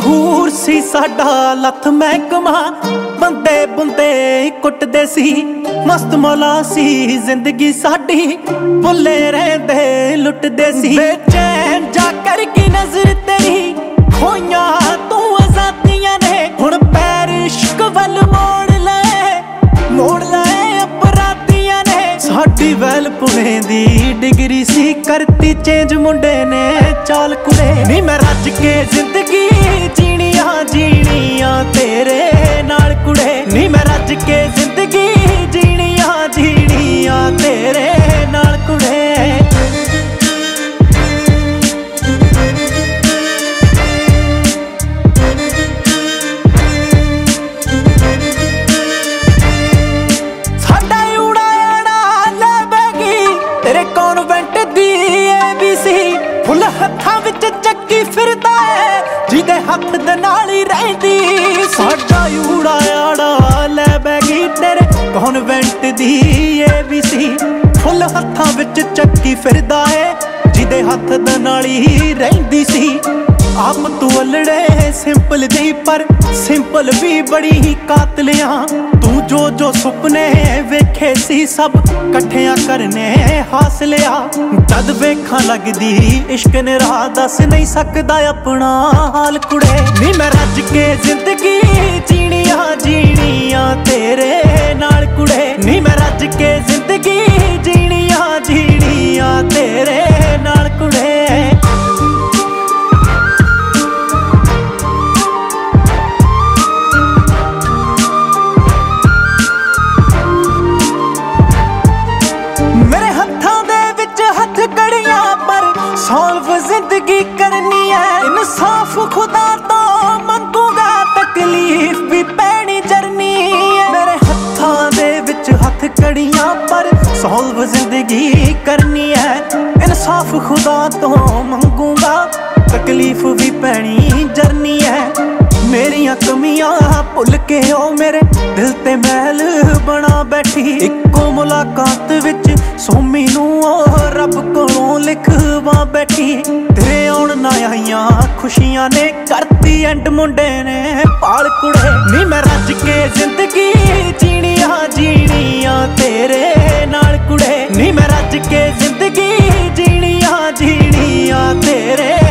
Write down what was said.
ਮਸ਼ਹੂਰ ਸੀ ਸਾਡਾ ਲੱਥ ਮਹਿਕਮਾ, ਬੰਦੇ ਬੁੰਦੇ ਕੁੱਟਦੇ ਸੀ, ਮਸਤ ਮੌਲਾ ਸੀ ਜ਼ਿੰਦਗੀ ਸਾਡੀ, ਭੁੱਲੇ ਰਹਿੰਦੇ ਲੁੱਟਦੇ ਸੀ। ਬੇਚੈਨ ਜਾ ਕਰ ਕੀ ਨਜ਼ਰ ਤੇਰੀ ਖੋਈਆਂ ਤੂੰ ਆਜ਼ਾਦੀਆਂ ਨੇ, ਹੁਣ ਪੈਰ ਇਸ਼ਕ ਵੱਲ ਮੋੜ ਲਏ ਅਪਰਾਧੀਆਂ ਨੇ। ਸਾਡੀ ਵੈਲ ਪੁਣੇ ਦੀ ਡਿਗਰੀ ਸੀ, ਕਰਤੀ ਚੇਂਜ ਮੁੰਡੇ ਨੇ ਚਾਲ ਕੁੜੇ। ਨੀ ਮੈਂ ਰੱਜ ਕੇ ਜ਼ਿੰਦਗੀ ਜੀਣੀਆਂ ਤੇਰੇ ਨਾਲ ਕੁੜੇ, ਨੀ ਮੈਂ ਰੱਜ ਕੇ ਜ਼ਿੰਦਗੀ ਜੀਣੀਆਂ ਤੇਰੇ ਨਾਲ ਕੁੜੇ। ਹੱਥਾਂ ਵਿੱਚ ਚੱਕੀ ਫਿਰਦਾ ਏ ਜਿਹਦੇ ਹੱਥ ਦੇ ਨਾਲ ਹੀ ਰਹਿੰਦੀ, ਸਾਡਾ ਊੜਾ ਆੜਾ ਲੈ ਬੈਗੀ ਤੇਰੇ ਕਨਵੈਂਟ ਦੀ ABC। ਫੁੱਲ ਹੱਥਾਂ ਵਿੱਚ ਚੱਕੀ ਫਿਰਦਾ ਏ ਜਿਹਦੇ ਹੱਥ ਦੇ ਨਾਲ ਹੀ ਰਹਿੰਦੀ ਸੀ। ਆਪ ਤੂੰ ਅਲੜੇ ਸਿੰਪਲ ਦੀ ਪਰ ਸਿੰਪਲ ਵੀ ਬੜੀ ਹੀ ਕਾਤਲਿਆਂ, ਤੂੰ ਜੋ ਸੁਪਨੇ ਵੇਖੇ ਸੀ ਸਭ ਇਕੱਠਿਆਂ ਕਰਨੇ ਹਾਸਲਿਆ। ਜਦ ਵੇਖਾਂ ਲੱਗਦੀ ਇਸ਼ਕ ਨੇ ਰਾਹ ਦੱਸ ਨਹੀਂ ਸਕਦਾ ਆਪਣਾ ਹਾਲ ਕੁੜੇ। ਨੀ ਮੈਂ ਰੱਜ ਕੇ ਜ਼ਿੰਦਗੀ ਜੀਣੀਆਂ ਤੇਰੇ ਨਾਲ ਕੁੜੇ, ਨੀ ਮੈਂ ਰੱਜ ਕੇ ਜ਼ਿੰਦਗੀ ਜੀਣੀਆਂ ਤੇਰੇ ਨਾਲ ਕੁੜੇ। ਸੌਲਵ ਜ਼ਿੰਦਗੀ ਕਰਨੀ ਹੈ ਇਨਸਾਫ ਖੁਦਾ ਤੋਂ ਮੰਗੂਗਾ, ਤਕਲੀਫ ਵੀ ਪੈਣੀ ਜਰਨੀ ਹੈ। ਮੇਰੇ ਹੱਥਾਂ ਦੇ ਵਿੱਚ ਹੱਥ ਕੜੀਆਂ ਪਰ ਸੌਲਵ ਜ਼ਿੰਦਗੀ ਕਰਨੀ ਹੈ, ਇਨਸਾਫ ਖੁਦਾ ਤੋਂ ਮੰਗੂਗਾ, ਤਕਲੀਫ ਵੀ ਪੈਣੀ ਜਰਨੀ ਹੈ। ਮੇਰੀਆਂ ਕਮੀਆਂ ਭੁੱਲ ਕੇ ਉਹ ਮੇਰੇ ਦਿਲ ਤੇ ਮਹਿਲ ਬਣਾ ਬੈਠੀ, ਇੱਕੋ ਮੁਲਾਕਾਤ ਵਿੱਚ ਸੋਮੀ ਨੂੰ ਉਹ ਰੱਬ ਕੋਲੋਂ ਲਿਖਵਾ ਬੈਠੀ। ਤੇਰੇ ਆਉਣ ਨਾ ਆਈਆਂ ਖੁਸ਼ੀਆਂ ਨੇ ਕਰਤੀ ਐਂਡ ਮੁੰਡੇ ਨੇ ਪਾਲ ਕੁੜੇ। ਨੀ ਮੈਂ ਰੱਜ ਕੇ ਜ਼ਿੰਦਗੀ ਜੀਣੀਆਂ ਤੇਰੇ ਨਾਲ ਕੁੜੇ, ਨੀ ਮੈਂ ਰੱਜ ਕੇ ਜ਼ਿੰਦਗੀ ਜੀਣੀਆਂ ਤੇਰੇ